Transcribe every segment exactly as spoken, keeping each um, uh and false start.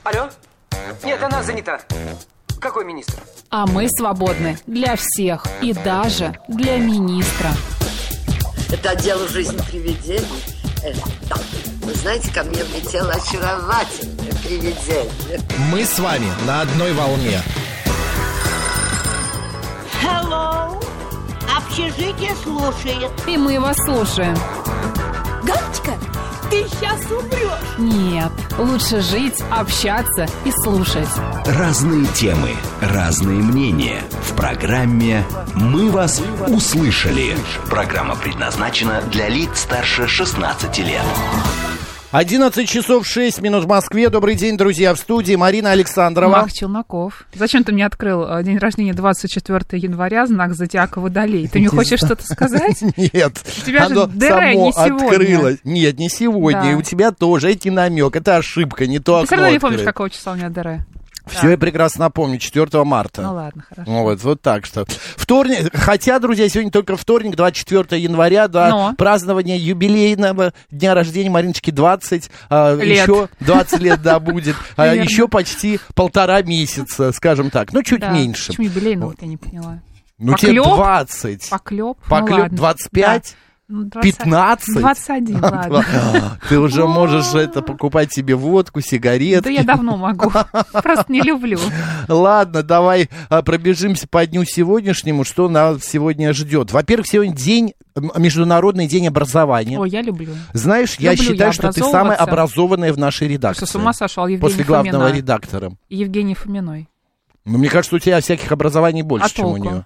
Алло? Нет, она занята. Какой министр? А мы свободны для всех и даже для министра. Это отдел «Жизнь привидений». Э, да. Вы знаете, ко мне влетело очаровательное привидение. Мы с вами на одной волне. Hello. Общежитие слушает. И мы вас слушаем. Галочка, ты сейчас умрешь. Нет, лучше жить, общаться и слушать. Разные темы, разные мнения. В программе «Мы вас услышали». Программа предназначена для лиц старше шестнадцати лет. одиннадцать часов шесть минут в Москве. Добрый день, друзья, в студии Марина Александрова. Мах Челноков. Зачем ты мне открыл день рождения двадцать четвёртого января, знак зодиака Водолей? Ты мне хочешь что-то сказать? Нет. У тебя же ДР не сегодня. Нет, не сегодня. И у тебя тоже эти намек. Это ошибка, не то окно. Ты все равно не помнишь, какого числа у меня ДР. Все да. Я прекрасно помню, четвёртого марта. Ну ладно, хорошо. Вот, вот так что. Вторник, хотя, друзья, сегодня только вторник, двадцать четвёртого января, да, Но. празднование юбилейного дня рождения Мариночки двадцать. А, еще двадцать лет, да, будет. А, еще почти полтора месяца, скажем так. Ну, чуть да. меньше. Почему юбилейного, я не поняла. Ну, тебе двадцать. Поклеп? Поклеп, ну, ладно. двадцать пять. Да. пятнадцать? двадцать один, ладно. Ты уже можешь это покупать себе водку, сигареты. Да я давно могу, просто не люблю. Ладно, давай пробежимся по дню сегодняшнему, что нас сегодня ждет. Во-первых, сегодня день, Международный день образования. Ой, я люблю. Знаешь, люблю я считаю, я что ты самая образованная в нашей редакции. Просто с ума сошел, Евгений После главного Фомина. редактора. Евгений Фоминой. Ну, мне кажется, у тебя всяких образований больше, а чем толку? у нее.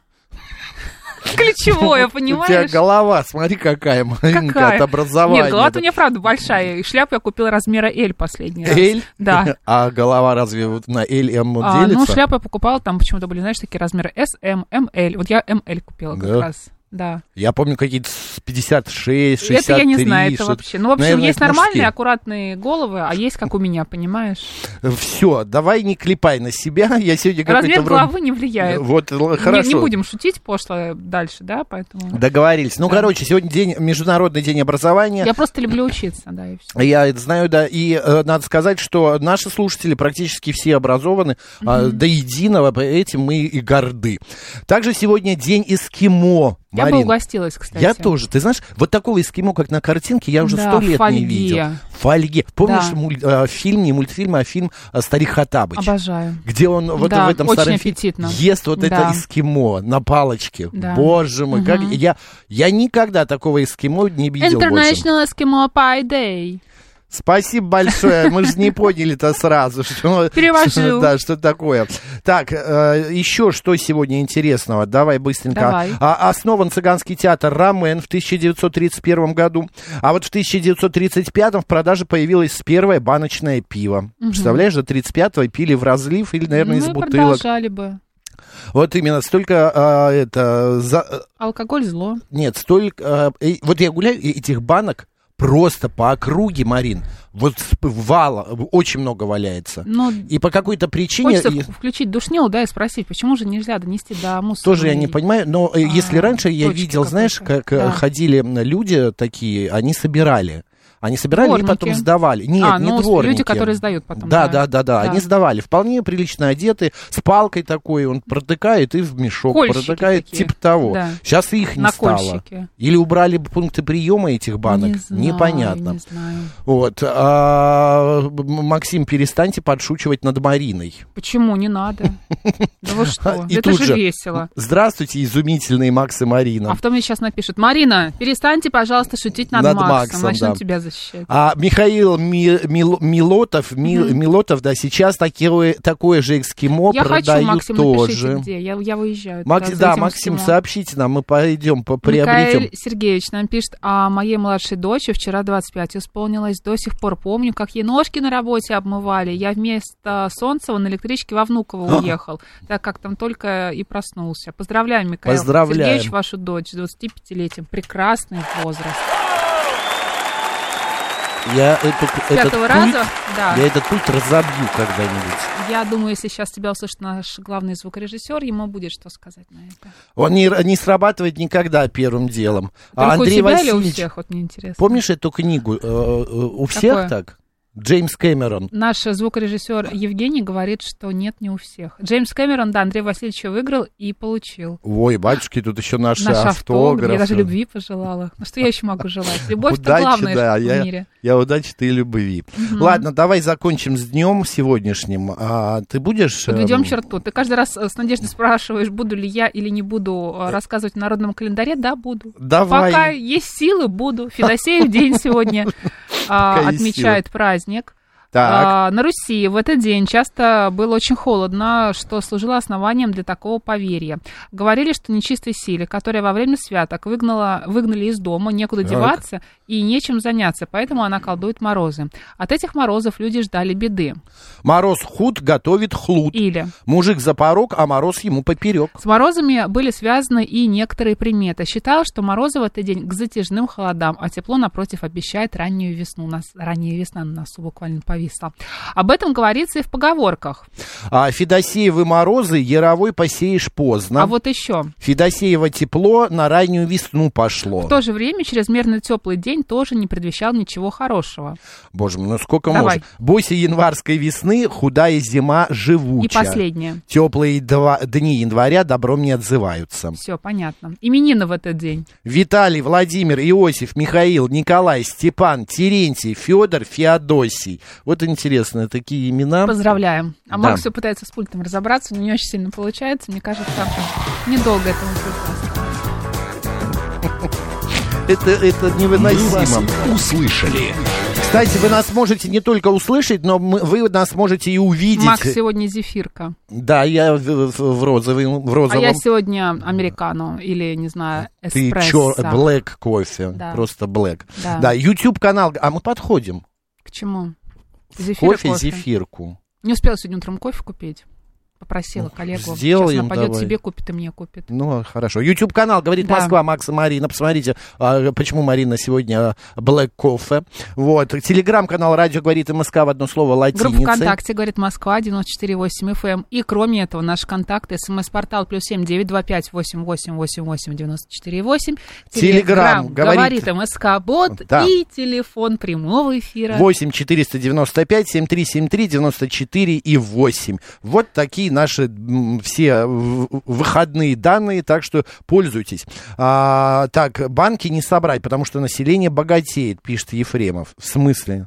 Ключевое, понимаешь? У тебя голова, смотри, какая маленькая от образования. Нет, голова у меня, правда, большая. И шляпу я купила размера L последний раз. L? Да. А голова разве вот на L и M а, делится? Ну, шляпу я покупала, там почему-то были, знаешь, такие размеры S, M, M, L. Вот я эм эль купила как да? раз. Да. Я помню какие-то пятьдесят шесть, шестьдесят три. Это я не знаю, это вообще. Ну, в общем, наверное, есть нормальные, мужские. Аккуратные головы, а есть, как у меня, понимаешь? Все, давай не клепай на себя. Я сегодня Размер вроде... головы не влияет. Вот, хорошо. Не, не будем шутить пошло дальше, да, поэтому... Договорились. Ну, да. короче, сегодня день, Международный день образования. Я просто люблю учиться, да, и все. Я это знаю, да, и э, надо сказать, что наши слушатели практически все образованы, mm-hmm. э, до единого, этим мы и горды. Также сегодня день эскимо. Я Марин, бы угостилась, кстати. Я тоже. Ты знаешь, вот такого эскимо, как на картинке, я уже сто да, лет фольге. не видел. В фольге. Помнишь да. муль, э, фильм, не мультфильм, а фильм «Старик Хоттабыч»? Обожаю. Где он вот да, в этом очень старом аппетитно. фильме ест вот да. это эскимо на палочке. Да. Боже мой, угу. как я, я никогда такого эскимо не видел International больше. Eskimo Pie Day. Спасибо большое. Мы же не поняли-то сразу, что, Перевожу. Да, что такое. Так, э, еще что сегодня интересного? Давай быстренько. Давай. А, основан цыганский театр «Ромен» в тысяча девятьсот тридцать первом году. А вот в тысяча девятьсот тридцать пятом в продаже появилось первое баночное пиво. Угу. Представляешь, до тридцать пятого пили в разлив или, наверное, ну, из бутылок. продолжали бы. Вот именно, столько а, это... За... Алкоголь зло. Нет, столько... А, и, вот я гуляю, и этих банок просто по округе, Марин, вот вала, очень много валяется. Но и по какой-то причине... Хочется и... включить душнилу, да, и спросить, почему же нельзя донести до мусора? Тоже я не понимаю, но а, если раньше я видел, знаешь, как да. ходили люди такие, они собирали. Они собирали дворники. И потом сдавали. Нет, а, не ну, дворники. Люди, которые сдают потом. Да, да, да, да, да, да. Они сдавали. Вполне прилично одеты, с палкой такой, он протыкает и в мешок. Кольщики протыкает, такие. Типа того. Да. Сейчас их не На стало. кольщики. Или убрали пункты приема этих банок. Не знаю, Непонятно. Не знаю. Вот. А, Максим, перестаньте подшучивать над Мариной. Почему? Не надо. Да вы что? Это же весело. Здравствуйте, изумительные Макс и Марина. А потом мне сейчас напишут: Марина, перестаньте, пожалуйста, шутить над, над Максом. Максом. Начну Да. тебя защищать. А Михаил Ми, Мил, Милотов, Ми, Mm-hmm. Милотов, да, сейчас такое, такое же эскимо я продают хочу, Максим, тоже. напишите, где. Я, я выезжаю. Макс, да, Максим, эскимо. Сообщите нам, мы пойдем, приобретем. Михаил Сергеевич нам пишет: а моей младшей дочери вчера двадцать пять исполнилось. До сих пор помню, как ей ножки на работе обмывали. Я вместо Солнцева на электричке во Внуково уехал, так как там только и проснулся. Поздравляем, Михаил Поздравляем. Сергеевич, вашу дочь с двадцатипятилетием. Прекрасный возраст. Я эту, этот пульт, раза? Да. Я этот пульт разобью когда-нибудь. Я думаю, если сейчас тебя услышит наш главный звукорежиссер, ему будет что сказать на это. Он не, не срабатывает никогда первым делом. Только а Андрей у тебя Васильевич, или у всех? Вот мне интересно. Помнишь эту книгу? Э, э, у всех Какое? так? Джеймс Кэмерон. Наш звукорежиссер Евгений говорит, что нет, не у всех. Джеймс Кэмерон, да, Андрей Васильевич выиграл и получил. Ой, батюшки, тут еще наши Наш автографы. автограф. Я даже любви пожелала. Ну что я еще могу желать? Любовь-то главное, да, в я, мире. Я удачи, ты любви. Угу. Ладно, давай закончим с днем сегодняшним. А ты будешь... Подведем эм... черту. Ты каждый раз с Надеждой спрашиваешь, буду ли я или не буду рассказывать в народном календаре. Да, буду. Давай. Пока есть силы, буду. Федосеев день сегодня отмечает праздник. А, на Руси в этот день часто было очень холодно, что служило основанием для такого поверья. Говорили, что нечистой силе, которая во время святок выгнала, выгнали из дома, некуда так. деваться и нечем заняться, поэтому она колдует морозы. От этих морозов люди ждали беды. Мороз худ готовит хлуд. Или мужик за порог, а мороз ему поперек. С морозами были связаны и некоторые приметы. Считалось, что морозы в этот день к затяжным холодам, а тепло, напротив, обещает раннюю весну. У нас ранняя весна на носу буквально повисла. Об этом говорится и в поговорках. А Федосеевы морозы яровой посеешь поздно. А вот еще. Федосеево тепло на раннюю весну пошло. В то же время чрезмерно теплый день тоже не предвещал ничего хорошего. Боже мой, ну сколько Давай. можно. Бойся январской весны, худая зима живуча. И последнее. Теплые два, дни января добром не отзываются. Все, понятно. Именины в этот день. Виталий, Владимир, Иосиф, Михаил, Николай, Степан, Терентий, Федор, Феодосий. Вот интересно, такие имена. Поздравляем. А да. Макс все пытается с пультом разобраться, но не очень сильно получается. Мне кажется, недолго этому прекрасно. Это, это невыносимо. Мы услышали. Кстати, вы нас можете не только услышать, но мы, вы нас можете и увидеть. Макс сегодня зефирка. Да, я в, в, в, розовом, в розовом. А я сегодня американо или, не знаю, эспрессо. Ты чер... Black кофе, да. Просто black. Да. Да, YouTube-канал, а мы подходим. К чему? Зефир, кофе, кофе, зефирку. Не успела сегодня утром кофе купить. Попросила коллегу. Сделаем, сейчас она пойдет давай. Себе купит и мне купит. Ну, хорошо. YouTube-канал «Говорит да. Москва», Макс и Марина. Посмотрите, а, почему Марина сегодня Black Coffee. Вот. Телеграм-канал «Радио говорит МСК» в одно слово латиницей. Группа ВКонтакте «Говорит Москва» девяносто четыре восемь эф эм. И кроме этого, наши контакты. СМС-портал плюс семь девять два пять восемь восемь восемь восемь девяносто четыре восемь. Телеграм «Говорит МСК» бот. Да. И телефон прямого эфира. восемь четыреста девяносто пять семь три семь три девяносто четыре и восемь. Вот такие наши все выходные данные, так что пользуйтесь. А, так, банки не собрать, потому что население богатеет, пишет Ефремов. В смысле?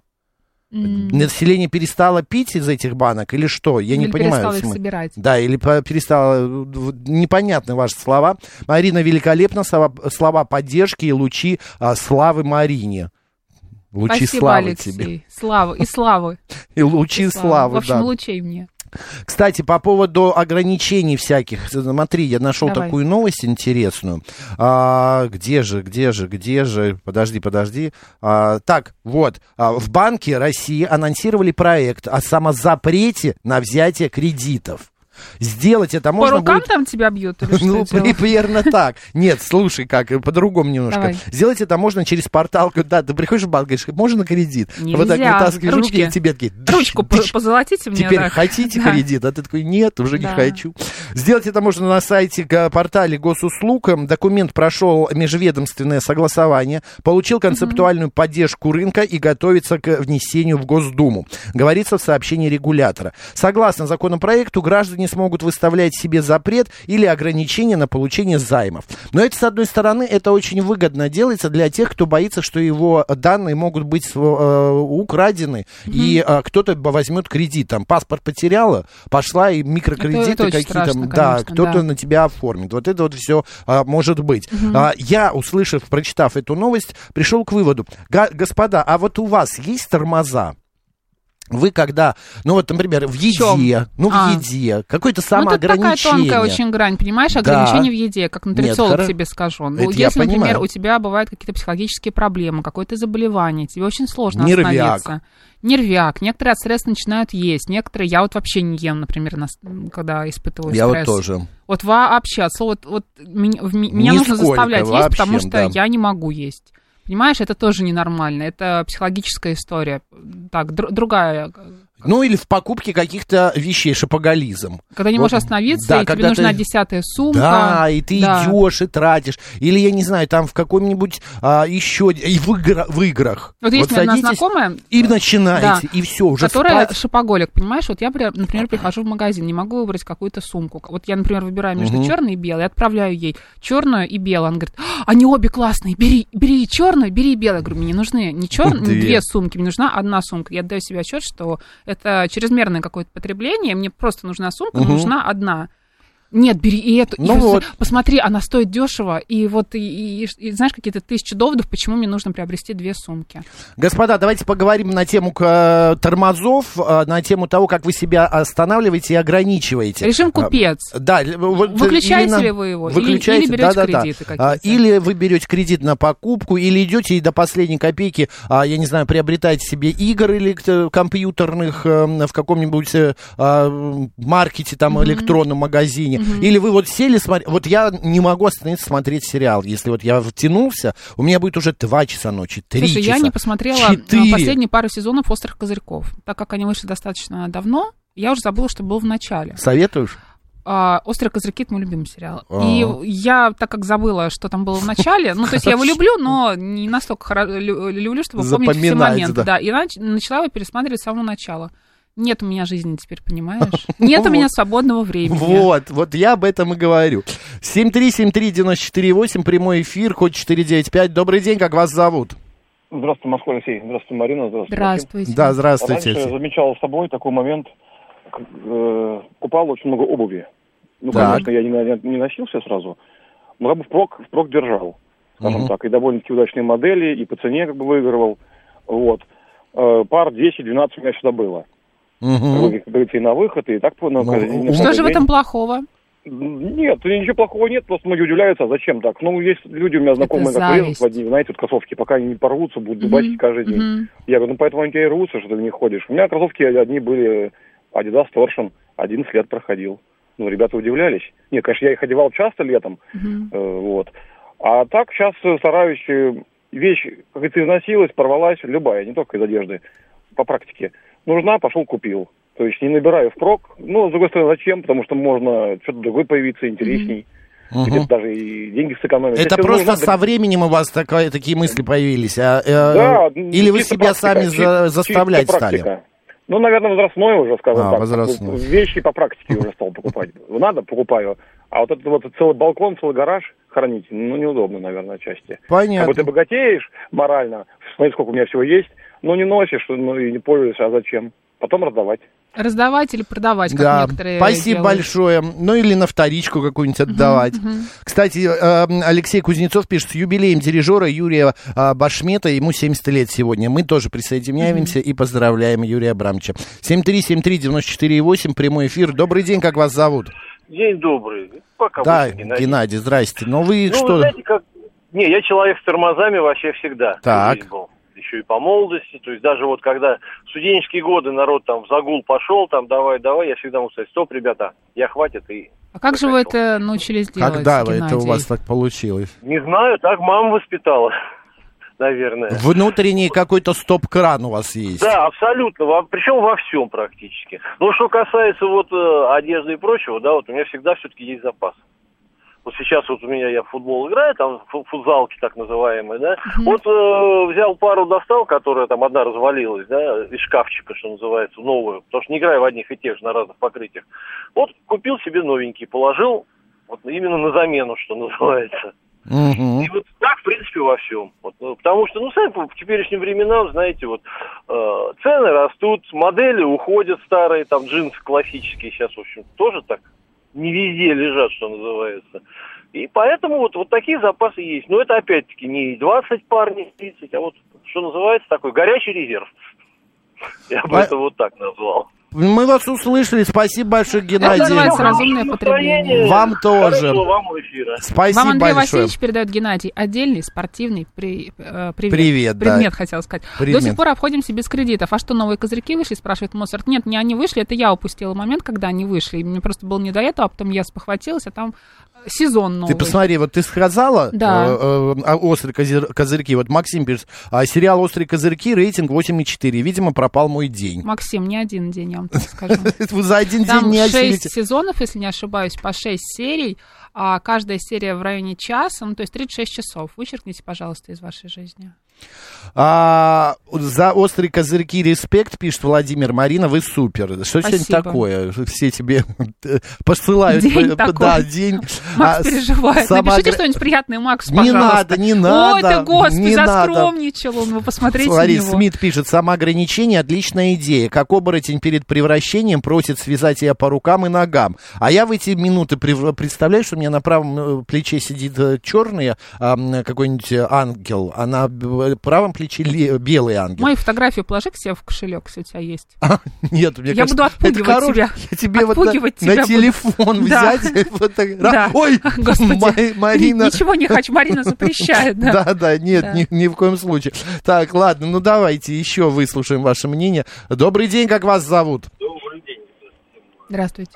Mm. Население перестало пить из этих банок или что? Я или не понимаю. Перестало их собирать. Да, или перестало... Непонятны ваши слова. Марина великолепна, слова, слова поддержки и лучи а, славы Марине. Лучи Спасибо, славы Алексей. тебе. Славы. И славы. И лучи и славы, В общем, да. лучей мне. Кстати, по поводу ограничений всяких, смотри, я нашел Давай. такую новость интересную. А, где же, где же, где же? Подожди, подожди. А, так, вот, а, в Банке России анонсировали проект о самозапрете на взятие кредитов. Сделать это можно будет... По рукам будет... там тебя бьют или что? Ну, примерно так. Нет, слушай, как, по-другому немножко. Давай. Сделать это можно через портал, когда ты приходишь в банк, говоришь, можно кредит? Нельзя. Вот так вытаскиваешь Ручки. руки, и тебе такие... Ручку позолотите мне. Теперь так. хотите да. кредит? А ты такой, нет, уже да. не хочу. Сделать это можно на сайте портале госуслуг. Документ прошел межведомственное согласование, получил концептуальную mm-hmm. поддержку рынка и готовится к внесению в Госдуму. Говорится в сообщении регулятора. Согласно законопроекту, граждане смогут выставлять себе запрет или ограничения на получение займов. Но это, с одной стороны, это очень выгодно делается для тех, кто боится, что его данные могут быть э, украдены, mm-hmm. и э, кто-то возьмет кредит. Там паспорт потеряла, пошла и микрокредиты это, это какие-то, страшно, да, конечно, кто-то да. на тебя оформит. Вот это вот все э, может быть. Mm-hmm. А, я, услышав, прочитав эту новость, пришел к выводу. Господа, а вот у вас есть тормоза? Вы когда, ну вот, например, в еде, ну в а. еде, какое-то самоограничение. Ну, это такая тонкая очень грань, понимаешь, ограничение да. в еде, как нутрициолог Нет, тебе скажу. Ну, если, например, понимаю. у тебя бывают какие-то психологические проблемы, какое-то заболевание, тебе очень сложно Нервяк. остановиться. Нервяк. Некоторые от стресса начинают есть, некоторые, я вот вообще не ем, например, когда испытываю я стресс. Я вот тоже. Вот вообще, от слова, вот, вот меня, меня нужно заставлять вообще, есть, потому что да. я не могу есть. Понимаешь, это тоже ненормально, это психологическая история. Так, др- другая Ну, или в покупке каких-то вещей, шопоголизм. Когда не вот, можешь остановиться, да, и тебе нужна ты... десятая сумка. Да, и ты да. идешь и тратишь. Или, я не знаю, там в каком-нибудь а, еще... И в, игр... в играх. Вот, вот есть у меня одна знакомая... И начинаете, да, и все, уже которая спать. Шопоголик, понимаешь? Вот я, например, прихожу в магазин, не могу выбрать какую-то сумку. Вот я, например, выбираю между угу. черной и белой, отправляю ей черную и белую. Она говорит, они обе классные, бери, бери черную, бери белую. Я говорю, мне не нужны не черные, не две сумки, мне нужна одна сумка. Я отдаю себе отчет, что это чрезвычайно какое-то потребление, мне просто нужна сумка, угу. нужна одна. Нет, бери и эту. Ну и вот. Посмотри, она стоит дешево. И вот, и, и, и знаешь, какие-то тысячи доводов, почему мне нужно приобрести две сумки. Господа, давайте поговорим на тему э, тормозов, э, на тему того, как вы себя останавливаете и ограничиваете. Режим купец. А, да. Вот, выключаете именно, ли вы его? Выключаете, или, или берете да, кредиты да, да. какие-то? Или вы берете кредит на покупку, или идете и до последней копейки, а, я не знаю, приобретаете себе игр или компьютерных э, в каком-нибудь э, маркете, там, mm-hmm. электронном магазине. Mm-hmm. Или вы вот сели смотреть. Вот я не могу остановиться смотреть сериал. Если вот я втянулся, у меня будет уже два часа ночи, три Слушай, часа. я не посмотрела четыре. Последние пару сезонов «Острых козырьков». Так как они вышли достаточно давно, я уже забыла, что было в начале. Советуешь? А, «Острые козырьки» — это мой любимый сериал. А-а-а. И я, так как забыла, что там было в начале, ну, то есть я его люблю, но не настолько люблю, чтобы помнить все моменты. Да, и начала его пересматривать с самого начала. Нет у меня жизни теперь, понимаешь? Нет у меня свободного времени. Вот, вот я об этом и говорю. семь три семь три девять четыре восемь, прямой эфир, код четыре девять пять. Добрый день, как вас зовут? Здравствуйте, Москва, Алексей. Здравствуйте, Марина. Здравствуйте. Здравствуйте. Да, здравствуйте. Раньше я замечал с собой такой момент, э, купал очень много обуви. Ну, так. Конечно, я не, не носил все сразу, но как бы впрок, впрок держал, скажем угу. так. И довольно-таки удачные модели, и по цене как бы выигрывал. Вот. Э, пар десять-двенадцать у меня всегда было. Угу. Как говорится, и на выход, и так... Ну, на, на что же в этом плохого? Нет, ничего плохого нет, просто многие удивляются, а зачем так? Ну, есть люди у меня знакомые, как лезут в одни, знаете, вот кроссовки, пока они не порвутся, будут дубасить uh-huh. каждый день. Uh-huh. Я говорю, ну, поэтому они тебя и рвутся, что ты в них ходишь. У меня кроссовки одни были Adidas Torsion, одиннадцать лет проходил. Ну, ребята удивлялись. Нет, конечно, я их одевал часто летом, uh-huh. э, вот. А так сейчас стараюсь, вещь, как говорится, износилась, порвалась, любая, не только из одежды, по практике. Нужна, пошел, купил. То есть не набираю впрок. Ну, с другой стороны, зачем? Потому что можно что-то другое появиться, интересней. Mm-hmm. Где-то даже и деньги сэкономить. Это если просто нужно, со временем у вас такая, такие мысли появились? А, э, да, или вы себя практика, сами чисто, заставлять чисто стали? Ну, наверное, возрастной уже, скажем а, так. Возрастной. Вещи по практике уже стал покупать. Надо, покупаю. А вот этот вот целый балкон, целый гараж хранить, ну, неудобно, наверное, отчасти. Понятно. Как бы ты богатеешь морально, смотри, сколько у меня всего есть, но не носишь, ну, и не пользуешься, а зачем? Потом раздавать. Раздавать или продавать, как да, некоторые спасибо делают. большое. Ну, или на вторичку какую-нибудь отдавать. Uh-huh, uh-huh. Кстати, Алексей Кузнецов пишет, с юбилеем дирижера Юрия Башмета, ему семьдесят лет сегодня. Мы тоже присоединяемся uh-huh. и поздравляем Юрия Абрамовича. семь три семь три девять четыре восемь, прямой эфир. Добрый день, как вас зовут? День добрый. Пока да, Геннадий. Геннадий, здрасте. Но вы ну, что? Вы знаете, как... Не, я человек с тормозами вообще всегда. Так. Был. Еще и по молодости, то есть даже вот когда в студенческие годы народ там в загул пошел, там давай, давай, я всегда мог сказать, стоп, ребята, я хватит и... А как же вы это научились делать, Когда Геннадий? это у вас так получилось? Не знаю, так мама воспитала, наверное. Внутренний какой-то стоп-кран у вас есть? Да, абсолютно, причем во всем практически. Но что касается вот одежды и прочего, да, вот у меня всегда все-таки есть запас. Вот сейчас вот у меня, я в футбол играю, там футзалки так называемые, да, mm-hmm. вот э, взял пару, достал, которая там одна развалилась, да, из шкафчика, что называется, новую, потому что не играю в одних и тех же на разных покрытиях. Вот купил себе новенький, положил, вот именно на замену, что называется. Mm-hmm. И вот так, в принципе, во всем. Вот, потому что, ну, сами в теперешние времена, знаете, вот э, цены растут, модели уходят старые, там джинсы классические сейчас, в общем, тоже так. Не везде лежат, что называется. И поэтому вот, вот такие запасы есть. Но это опять-таки не двадцать пар, не тридцать, а вот, что называется, такой горячий резерв. Я бы а... это вот так назвал. Мы вас услышали. Спасибо большое, Геннадий. Это называется разумное потребление. Вам тоже. Вам эфира. Спасибо Вам Андрей большое. Васильевич передает, Геннадий, отдельный спортивный при, э, привет. Привет, Предмет, да. хотел сказать. Предмет. До сих пор обходимся без кредитов. А что, новые козырьки вышли, спрашивает Моцарт. Нет, не они вышли, это я упустила момент, когда они вышли. Мне просто было не до этого, а потом я спохватилась, а там сезон новый. Ты посмотри, вот ты сказала да. э, э, «Острые козыр- козырьки». Вот Максим пишет, а, сериал «Острые козырьки», рейтинг восемь и четыре. Видимо, пропал мой день. Максим, не один день, я вам так скажу. Вы за один Там день не шесть осилите. сезонов, если не ошибаюсь, по шесть серий, а каждая серия в районе часа, ну, то есть тридцать шесть часов. Вычеркните, пожалуйста, из вашей жизни. А, за «Острые козырьки» респект, пишет Владимир. Марина, вы супер. Что сегодня такое? Все тебе посылают. День такой. Да, день. Макс а, переживает. сама... Напишите что-нибудь приятное, Макс, пожалуйста. Не надо, не надо. Ой, ты, Господи, не заскромничал он. Вы посмотрите Смотри, на него. Смит пишет, самоограничение — отличная идея. Как оборотень перед превращением просит связать ее по рукам и ногам. А я в эти минуты представляю, что у меня на правом плече сидит черный какой-нибудь ангел, а на правом плече белый ангел. Мою фотографию положи к себе в кошелек, если у тебя есть. А, нет, мне я кажется, буду отпугивать хорош... тебя. Я тебе отпугивать вот на, тебя на телефон взять. Вот так... да. Ой, Господи, Марина. Ничего не хочу, Марина запрещает. Да, да, да, нет, да. Ни, ни в коем случае. Так, ладно, ну давайте еще выслушаем ваше мнение. Добрый день, как вас зовут? Добрый день. Здравствуйте.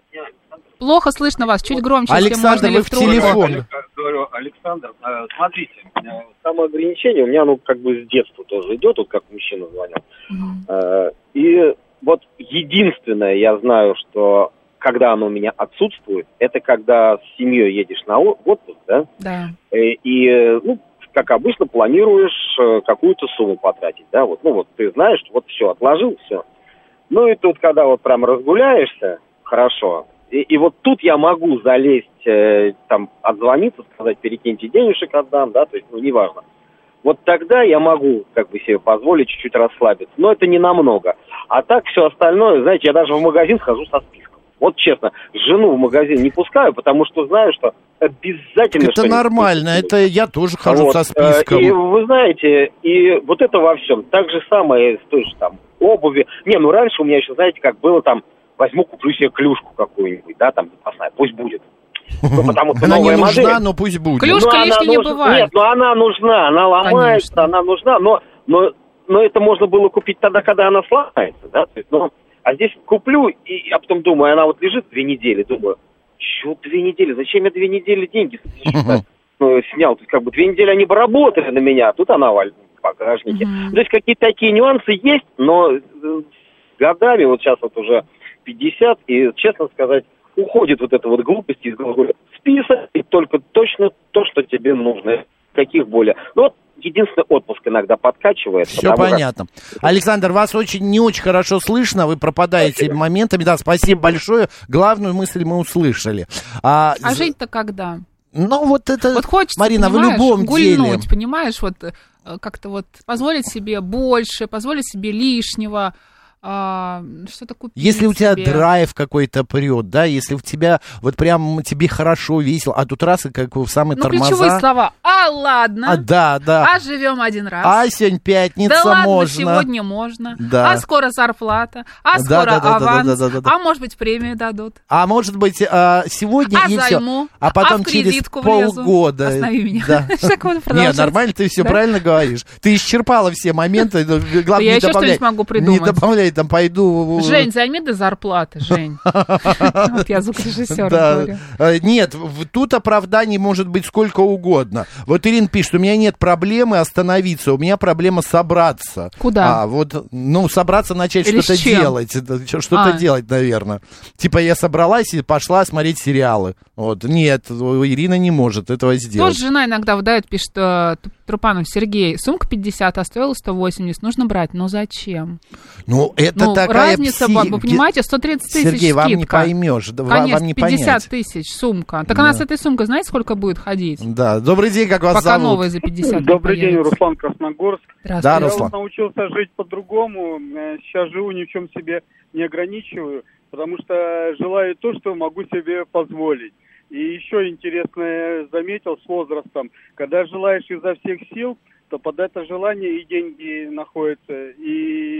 Плохо слышно вас, чуть громче, Александр, если можно, вы в телефон. Говорю, Александр, смотрите, самоограничение у меня, ну, как бы с детства тоже идет, вот как мужчина звонил. Mm-hmm. И вот единственное, я знаю, что когда оно у меня отсутствует, это когда с семьей едешь на отпуск, да? Да. И, и ну, как обычно, планируешь какую-то сумму потратить, да, вот, ну, вот ты знаешь, вот все, отложил, все. Ну, и тут, когда вот прям разгуляешься, хорошо, И, и вот тут я могу залезть, э, там, отзвониться, сказать, перекиньте денежек, отдам, да, то есть, ну, неважно. Вот тогда я могу, как бы, себе позволить чуть-чуть расслабиться. Но это не намного. А так все остальное, знаете, я даже в магазин хожу со списком. Вот честно, жену в магазин не пускаю, потому что знаю, что обязательно... Это нормально, это я тоже хожу вот, со списком. И вы знаете, и вот это во всем. Так же самое с той же там обуви. Не, ну раньше у меня еще, знаете, как было там, возьму, куплю себе клюшку какую-нибудь, да, там, запасная, пусть будет. Ну, потому что она новая не нужна, модель. но пусть будет. Клюшка ну, лишней не нужна, бывает. Нет, но она нужна, она ломается, Конечно. она нужна, но, но, но это можно было купить тогда, когда она сломается, да, то есть, ну, а здесь куплю, и я потом думаю, она вот лежит две недели, думаю, что две недели, зачем я две недели деньги ну, снял, то есть, как бы, две недели они бы работали на меня, а тут она валит в багажнике. То есть, какие-то такие нюансы есть, но с годами, вот сейчас вот уже пятьдесят, и, честно сказать, уходит вот эта вот глупость из головы. Список, и только точно то, что тебе нужно. Каких более. Ну, вот единственный отпуск иногда подкачивает. Все понятно. Как... Александр, вас очень не очень хорошо слышно, вы пропадаете спасибо. моментами. Да, спасибо большое. Главную мысль мы услышали. А, а жить-то когда? Ну, вот это, вот хочется, Марина, в любом гульнуть, деле. Понимаешь, вот как-то вот позволить себе больше, позволить себе лишнего. А, что-то купить если у тебя себе. драйв какой-то прет, да, если у тебя вот прям тебе хорошо, весело, а тут раз и как в самые ну, тормоза. Ключевые слова. А ладно. А, да, да. А живем один раз. А сегодня пятница да ладно, можно. сегодня можно. Да. А скоро зарплата. А да, скоро да, да, аванс. Да, да, да, да, да. А может быть премию дадут. А может быть сегодня а и займу. все. А потом а через влезу. полгода. Останови меня. Да. Нет, нормально, ты все да? правильно говоришь. Ты исчерпала все моменты. Главное, я не еще добавляй. что-нибудь могу придумать. Не добавляй, там пойду. Жень, займи до зарплаты, Жень. Вот я звукорежиссер говорю. Нет, тут оправданий может быть сколько угодно. Вот Ирина пишет, у меня нет проблемы остановиться, у меня проблема собраться. Куда? А, вот, ну, собраться, начать что-то делать. Что-то делать, наверное. Типа я собралась и пошла смотреть сериалы. Вот. Нет, Ирина не может этого сделать. Тоже жена иногда выдает, пишет Трупанов, Сергей, сумка пятьдесят, а стоила сто восемьдесят, нужно брать, но зачем? Ну, это ну, такая разница, пси... вы понимаете, сто тридцать тысяч Сергей, скидка. вам не поймешь, Конечно, вам не пятьдесят понять. тысяч сумка. Так да. она с этой сумкой, знаете, сколько будет ходить? Да, добрый день, как вас Пока зовут? новая за пятьдесят. Добрый день, Руслан, Красногорск. Здравствуйте. Да, Я Руслан. вот научился жить по-другому, сейчас живу, ни в чем себе не ограничиваю, потому что желаю то, что могу себе позволить. И еще интересное заметил с возрастом, когда желаешь изо всех сил, то под это желание и деньги находятся, и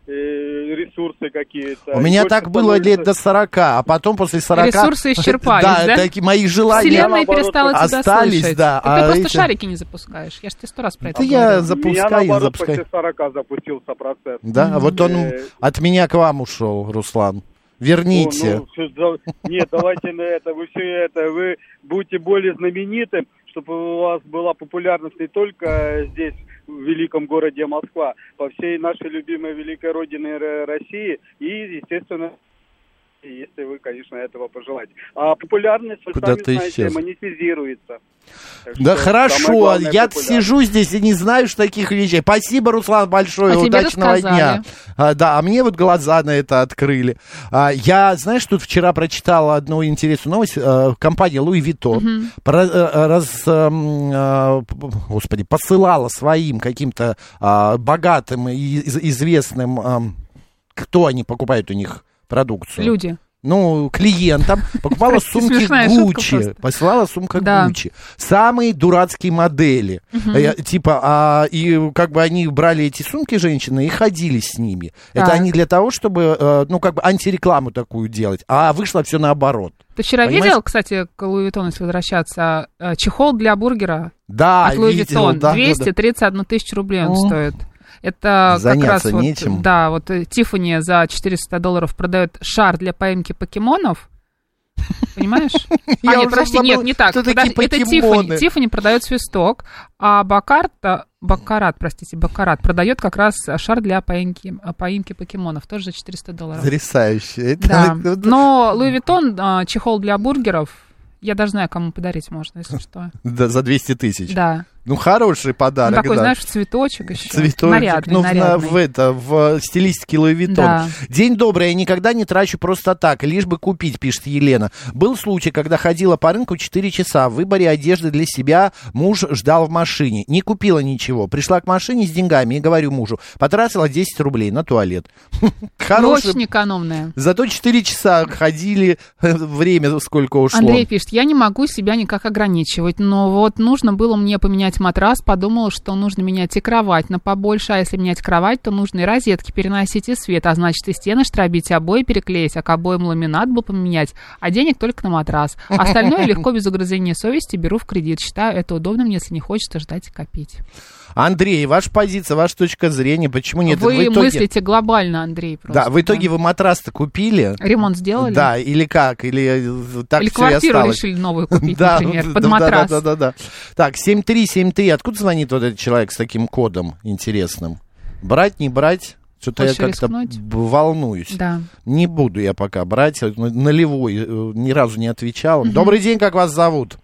ресурсы какие-то. У меня так было лет до сорока, а потом после сорока... Ресурсы исчерпались, да? Да, такие мои желания Вселенная перестала тебя остались, слышать. да. Ты а просто эти... шарики не запускаешь. Я же тебе сто раз про это да говорила. я запускаю, меня, наоборот, запускаю. после сорока запустился процесс. Да, а вот он от меня к вам ушел, Руслан. Верните. О, ну, нет, давайте на это, вы все это, вы будете более знаменитым, чтобы у вас была популярность не только здесь, в великом городе Москва, по всей нашей любимой великой родине России и, естественно, если вы, конечно, этого пожелаете. А популярность, вы сами знаете, монетизируется. Да хорошо, я сижу здесь и не знаю что таких вещей. Спасибо, Руслан, большое, а удачного дня. А, да, а мне вот глаза на это открыли. А, я, знаешь, тут вчера прочитала одну интересную новость. А, компания Louis Vuitton угу. про, а, раз, а, господи, посылала своим каким-то а, богатым и известным, а, кто они покупают у них продукцию? Люди. Ну, клиентам, покупала сумки Гуччи, посылала сумка да. Гуччи. Самые дурацкие модели. Uh-huh. Типа, а, и как бы они брали эти сумки, женщины, и ходили с ними. Так. Это они для того, чтобы, ну, как бы антирекламу такую делать. А вышло все наоборот. Ты вчера Понимаешь? видел, кстати, к Louis Vuitton, если возвращаться, чехол для бургера? Да, от Louis видел, Vuitton. Да, двести тридцать одну тысячу рублей он О. стоит. Это Заняться как раз нечем. вот, да, вот Тиффани за четыреста долларов продает шар для поимки покемонов. Понимаешь? А, нет, подожди, нет, не так. Это Тиффани. Тиффани продает свисток, а Баккарат, Баккарат, простите, Баккарат продает как раз шар для поимки, поимки покемонов, тоже за четыреста долларов. Потрясающе. Да. Но Louis Vuitton, чехол для бургеров, я даже знаю, кому подарить можно, если что. Да, за двести тысяч. Да. Ну, хороший подарок, ну, такой, да. знаешь, цветочек еще. Цветочек, нарядный, ну, нарядный. В, в, это, в стилистике Louis Vuitton. Да. День добрый, я никогда не трачу просто так, лишь бы купить, пишет Елена. Был случай, когда ходила по рынку четыре часа, в выборе одежды для себя муж ждал в машине. Не купила ничего, пришла к машине с деньгами и говорю мужу, потратила десять рублей на туалет. Хороший. Очень экономная. Зато четыре часа ходили, время сколько ушло. Андрей пишет, я не могу себя никак ограничивать, но вот нужно было мне поменять матрас, подумала, что нужно менять и кровать на побольше, а если менять кровать, то нужно и розетки переносить, и свет, а значит и стены штробить, обои переклеить, а к обоим ламинат был поменять, а денег только на матрас. Остальное легко, без угрызения совести, беру в кредит. Считаю это удобным, если не хочется ждать и копить. Андрей, ваша позиция, ваша точка зрения, почему нет? Вы в итоге... мыслите глобально, Андрей. Просто, да, в итоге да. вы матрас-то купили? Ремонт сделали? Да, или как? Или так или все и осталось? квартиру решили новую купить, например, под матрас. Да, да, да, да. Так, семь три семь три, откуда звонит вот этот человек с таким кодом интересным? Брать, не брать? Что-то я как-то рискнуть? волнуюсь. Да. Не буду я пока брать, нулевой, ни разу не отвечал. Угу. Добрый день, как вас зовут?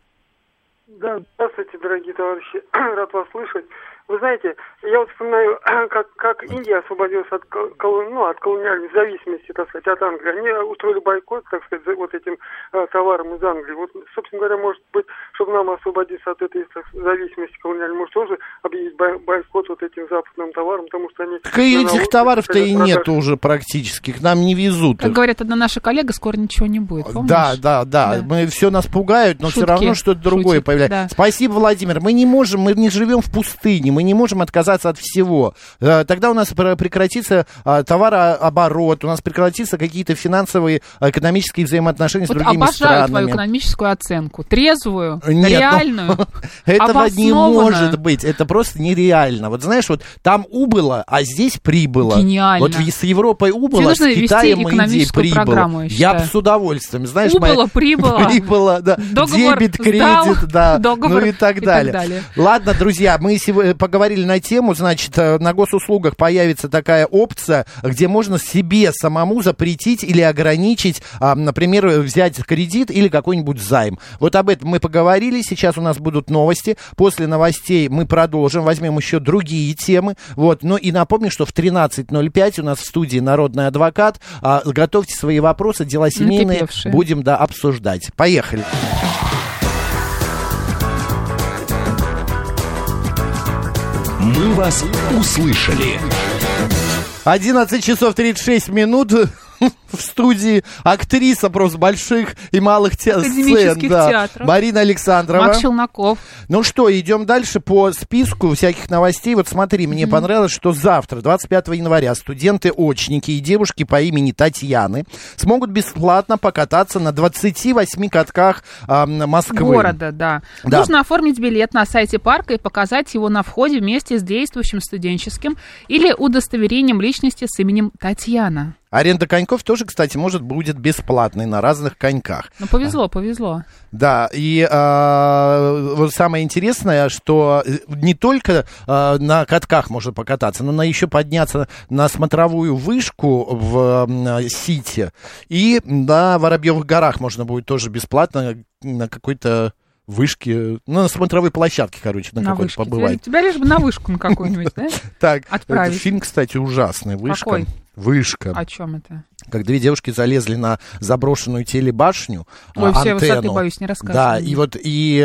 Да, здравствуйте, дорогие товарищи, рад вас слышать. Вы знаете, я вот вспоминаю, как, как Индия освободилась от, ну, от колониальной зависимости, так сказать, от Англии. Они устроили бойкот, так сказать, вот этим а, товарам из Англии. Вот, собственно говоря, может быть, чтобы нам освободиться от этой так, зависимости колониальной, может тоже объявить бойкот вот этим западным товарам, потому что они... Так и этих товаров-то и нет уже практически, к нам не везут. Как говорят, одна наша коллега, скоро ничего не будет, помнишь? Да, да, да, да. Мы, все нас пугают, но Шутки. все равно что-то другое Шутик, появляется. Да. Спасибо, Владимир. Мы не можем, мы не живем в пустыне, мы не можем отказаться от всего. Тогда у нас прекратится товарооборот, у нас прекратятся какие-то финансовые, экономические взаимоотношения вот с другими обожаю странами. Обожаю твою экономическую оценку. Трезвую, Нет, реальную, ну, этого не может быть. Это просто нереально. Вот знаешь, вот там убыло, а здесь прибыло. Гениально. Вот с Европой убыло, с Китаем и Индией прибыло. Я, я бы с удовольствием. Знаешь, убыло, моя... прибыло. Прибыло, да. Дебет, кредит, да. Ну и так далее. и так далее. Ладно, друзья, мы сегодня поговорили на тему, значит, на госуслугах появится такая опция, где можно себе самому запретить или ограничить, например, взять кредит или какой-нибудь займ. Вот об этом мы поговорили, сейчас у нас будут новости, после новостей мы продолжим, возьмем еще другие темы, вот, ну и напомню, что в тринадцать ноль пять у нас в студии народный адвокат, готовьте свои вопросы, дела семейные, Накипевшие. будем, да, обсуждать. Поехали. Мы вас услышали. одиннадцать часов тридцать шесть минут. в студии актриса просто больших и малых те- сцен. Да. Театров. Марина Александрова. Макс Челноков. Ну что, идем дальше по списку всяких новостей. Вот смотри, мне mm-hmm. понравилось, что завтра, двадцать пятого января, студенты-очники и девушки по имени Татьяны смогут бесплатно покататься на двадцати восьми катках э, Москвы. Города, да. да. Нужно оформить билет на сайте парка и показать его на входе вместе с действующим студенческим или удостоверением личности с именем Татьяна. Аренда коньков тоже, кстати, может, будет бесплатной на разных коньках. Ну, повезло, повезло. Да, и э, вот самое интересное, что не только э, на катках можно покататься, но на еще подняться на смотровую вышку в э, Сити. И на Воробьевых горах можно будет тоже бесплатно на какой-то вышке, ну, на смотровой площадке, короче, на, на какой-то побывать. Тебя, тебя лишь бы на вышку на какую-нибудь, да? Так, этот фильм, кстати, ужасный. Вышка. Какой? Вышка. О чем это? Как две девушки залезли на заброшенную телебашню, Ой, антенну. Все высоты, боюсь, не рассказывай. Да, и вот, и,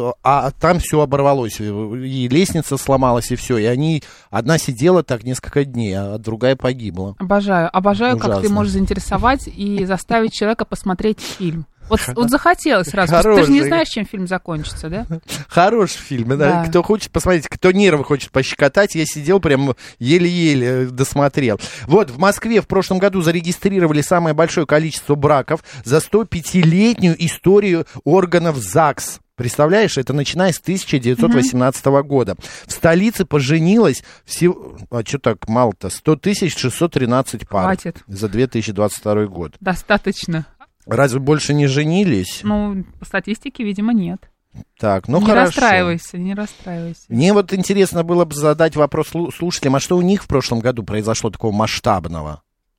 а там все оборвалось, и лестница сломалась, и все, и они, одна сидела так несколько дней, а другая погибла. Обожаю, обожаю, Ужасно. Как ты можешь заинтересовать и заставить человека посмотреть фильм. Вот, вот захотелось сразу. Хороший. Ты же не знаешь, чем фильм закончится, да? Хороший фильм, да? Да. Кто хочет посмотреть, кто нервы хочет пощекотать, я сидел прям еле-еле досмотрел. Вот, в Москве в прошлом году зарегистрировали самое большое количество браков за сто пятилетнюю историю органов ЗАГС. Представляешь, это начиная с тысяча девятьсот восемнадцатого mm-hmm. года. В столице поженилось всего... А что так мало-то? сто тысяч шестьсот тринадцать пар. Хватит. За две тысячи двадцать второй год. Достаточно. Разве больше не женились? Ну, по статистике, видимо, нет. Так, ну не хорошо. Не расстраивайся, не расстраивайся. Мне вот интересно было бы задать вопрос слушателям, а что у них в прошлом году произошло такого масштабного?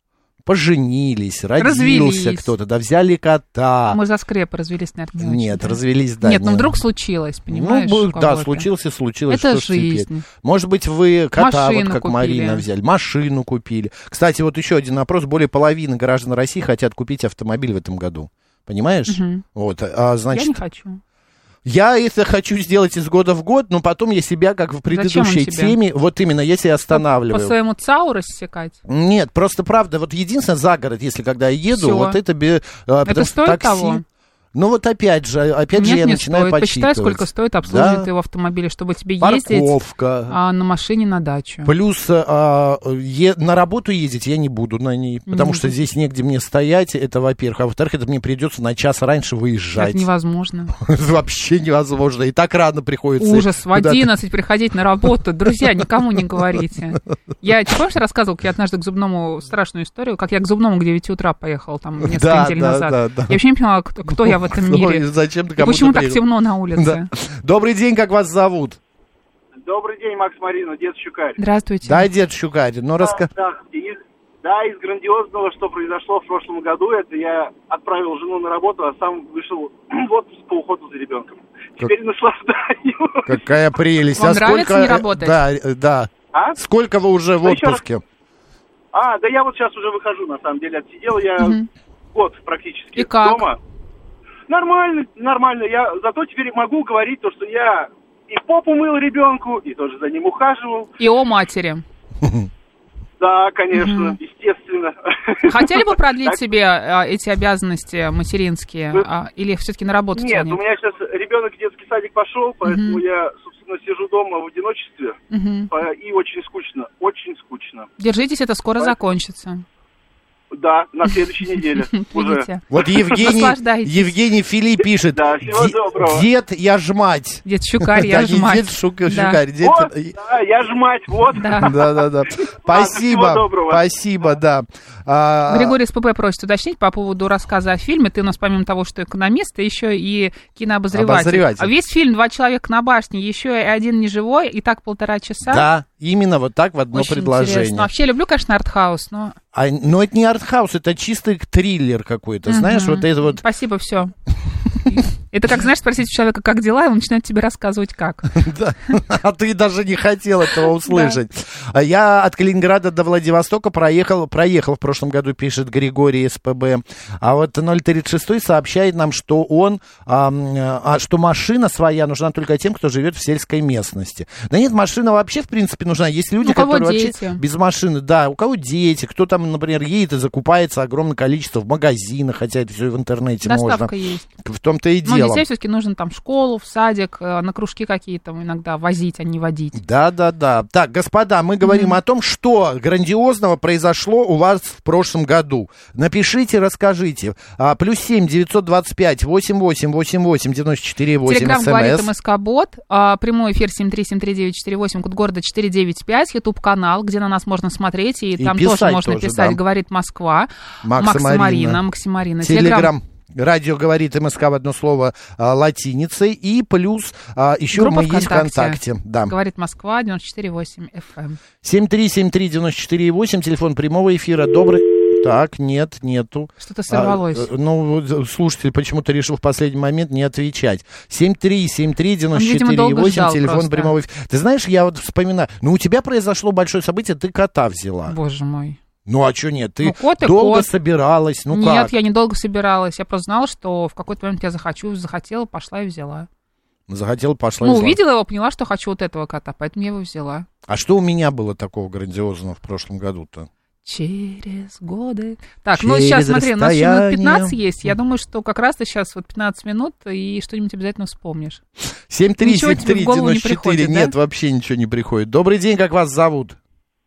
Поженились, родился развелись. Кто-то, да взяли кота. Мы за скрепы развелись, наверное, не Нет, очень, да? развелись, да. Нет, ну вдруг случилось, понимаешь? Ну, да, случился, случилось. Это что жизнь. Теперь? Может быть, вы кота, машину вот как купили. Марина, взяли, машину купили. Кстати, вот еще один вопрос. Более половины граждан России хотят купить автомобиль в этом году. Понимаешь? Угу. Вот, а, значит... Я не хочу. Я это хочу сделать из года в год, но потом я себя, как в предыдущей теме, вот именно, я себя останавливаю. По своему ЦАУ рассекать? Нет, просто правда, вот единственное, за город, если когда я еду, Всё. вот это... Это стоит такси, того? Ну вот опять же, опять Нет, же я не начинаю стоит. подсчитывать. Посчитай, сколько стоит обслуживать да? твоего автомобиля, чтобы тебе Парковка. ездить а, на машине на дачу. Плюс а, е, на работу ездить я не буду на ней, потому не что буду. Здесь негде мне стоять, это во-первых. А во-вторых, это мне придется на час раньше выезжать. Это невозможно. Вообще невозможно. И так рано приходится. Ужас, в одиннадцать приходить на работу. Друзья, никому не говорите. Я, ты помнишь, рассказывал, как я однажды к зубному, страшную историю, как я к зубному к девяти утра поехал, там, несколько да, недель да, назад. Да, да. Я вообще не поняла, кто, кто я в этом мире. Зачем ты кому-то Почему так приехал? темно на улице? Да. Добрый день, как вас зовут? Добрый день, Макс, Марина, дед Щукарь. Здравствуйте. Да, дед Щукарь, ну раска... Да, из, да, из грандиозного, что произошло в прошлом году, это я отправил жену на работу, а сам вышел в отпуск по уходу за ребенком. Как... Теперь наслаждаю. Какая прелесть. Вам а нравится сколько... не работать? Да, да. А? Сколько вы уже в а отпуске? Раз... А, да я вот сейчас уже выхожу, на самом деле, отсидел я угу. год практически И как? дома. Нормально, нормально. Я зато теперь могу говорить то, что я и попу мыл ребенку, и тоже за ним ухаживал. И о матери. Да, конечно, угу. естественно. Хотели бы продлить так? себе а, эти обязанности материнские, Вы... а, или все-таки на работу Нет, тянет? у меня сейчас ребенок в детский садик пошел, поэтому угу. я, собственно, сижу дома в одиночестве, угу. и очень скучно, очень скучно. Держитесь, это скоро поэтому... закончится. Да, на следующей неделе уже. Вот Евгений, Евгений Филипп пишет, да, всего доброго. Дед, я ж мать. Дед Щукарь, я ж мать. Дед Щукарь. Дед... Вот, да, я ж мать, вот. Да, да, да. Спасибо, спасибо, да. Григорий СПП просит уточнить по поводу рассказа о фильме. Ты у нас помимо того, что экономист, ты еще и кинообозреватель. Обозреватель. Весь фильм «Два человека на башне», еще и один неживой, и так полтора часа. Да, именно вот так в одно очень предложение. Интересно. Вообще люблю, конечно, артхаус, но... А, но это не артхаус, это чистый триллер какой-то, угу. знаешь, вот это вот... Спасибо, все. Это как, знаешь, спросить у человека, как дела, и он начинает тебе рассказывать, как. А ты даже не хотел этого услышать. Я от Калининграда до Владивостока проехал, проехал в прошлом году, пишет Григорий СПБ. А вот ноль тридцать шесть сообщает нам, что он, а, что машина своя нужна только тем, кто живет в сельской местности. Да нет, машина вообще, в принципе, нужна. Есть люди, которые вообще без машины. Да, у кого дети, кто там, например, едет и закупается огромное количество в магазинах, хотя это все в интернете можно. Доставка есть. В том-то и дело. Но детей все-таки нужно там в школу, в садик, на кружки какие-то иногда возить, а не водить. Да, да, да. Так, господа, мы говорим mm-hmm. о том, что грандиозного произошло у вас в прошлом году. Напишите, расскажите. А, плюс семь девятьсот двадцать пять восемьдесят восемь восемьдесят восемь девяносто четыре восемь. Телеграм говорит МСК-бот. А, прямой эфир семь три семь три девять четыре восемь, код города четыреста девяносто пять. Ютуб-канал, где на нас можно смотреть, и, и там тоже можно тоже, писать. Да. Говорит Москва. Макс, Макс Марина. Марина. Максимарина. Телеграм. Радио говорит МСК в одно слово а, латиницей. И плюс а, еще группа мы есть ВКонтакте. Да. Говорит Москва, девяносто четыре восемь эф эм. семь три семь три девяносто четыре восемь, телефон прямого эфира. Добрый... Так, нет, нету. Что-то сорвалось. А, ну, слушатель почему-то решил в последний момент не отвечать. семь три семь три девяносто четыре восемь, телефон просто. Прямого эфира. Ты знаешь, я вот вспоминаю, ну, у тебя произошло большое событие, ты кота взяла. Боже мой. Ну, а что нет? Ты ну, долго кот. собиралась? Ну, нет, как? я недолго собиралась. Я просто знала, что в какой-то момент я захочу, захотела, пошла и взяла. Захотела, пошла ну, и взяла. Ну, увидела его, поняла, что хочу вот этого кота, поэтому я его взяла. А что у меня было такого грандиозного в прошлом году-то? Через годы. Так, Через ну сейчас смотри, у нас еще минут пятнадцать есть. Я думаю, что как раз ты сейчас вот пятнадцать минут и что-нибудь обязательно вспомнишь. семь три семь три девяносто четыре. Нет, да? Вообще ничего не приходит. Добрый день, как вас зовут?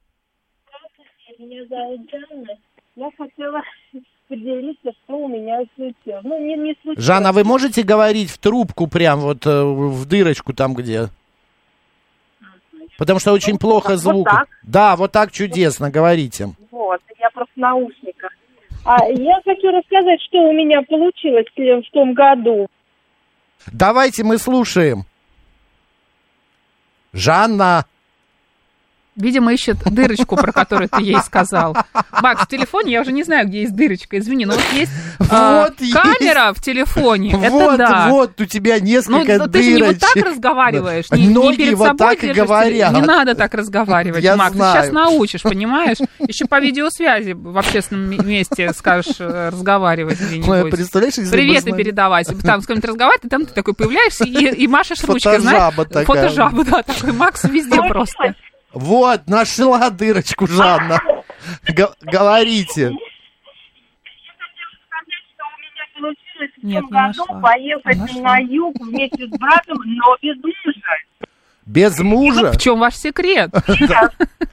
Меня зовут Жанна. Я хотела поделиться, что у меня случилось. Ну, не, не случилось. Жанна, вы можете говорить в трубку прям вот в дырочку там, где... Потому что очень вот, плохо вот звук. Так. Да, вот так чудесно, говорите. Вот, я просто в наушниках. А я хочу рассказать, что у меня получилось в том году. Давайте мы слушаем. Жанна. Видимо, ищет дырочку, про которую ты ей сказал. Макс, в телефоне я уже не знаю, где есть дырочка. Извини, но вот есть вот а, есть. камера в телефоне. Вот, это да. Вот, у тебя несколько ну, дырочек. Ты же не вот так разговариваешь. Не, Ноги не перед вот собой так и говорят. Не надо так разговаривать, я Макс. Знаю. Ты сейчас научишь, понимаешь? Еще по видеосвязи в общественном месте скажешь разговаривать где-нибудь. Представляешь, приветы передавать. Там с кем-то разговаривать, и там ты такой появляешься и, и машешь ручкой. Фотожаба такая. Фотожаба, да, такой. Макс везде просто. Вот, нашла дырочку, Жанна. Г- говорите. Нет, в том году поехать на юг вместе с братом, но без мужа. Без мужа? В чем ваш секрет? Нет.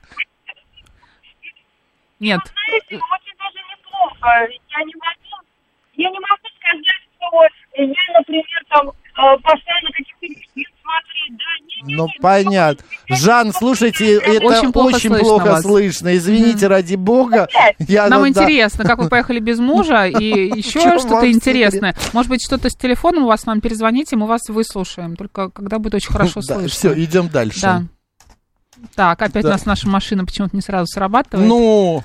Нет. Вы знаете, очень даже неплохо. Я не могу, я не могу сказать, что я, например, там постоянно каких-то фильмов смотреть, да, не, не, ну, не, понятно. Не, Жан, слушайте, это очень плохо, очень слышно, плохо слышно. Извините, mm. ради бога. Я Нам вот, интересно, да. как вы поехали без мужа, и еще что-то интересное. Может быть, что-то с телефоном у вас, нам перезвоните, мы вас выслушаем. Только когда будет очень хорошо слышно. Все, идем дальше. Да. Так, опять у нас наша машина почему-то не сразу срабатывает. Ну...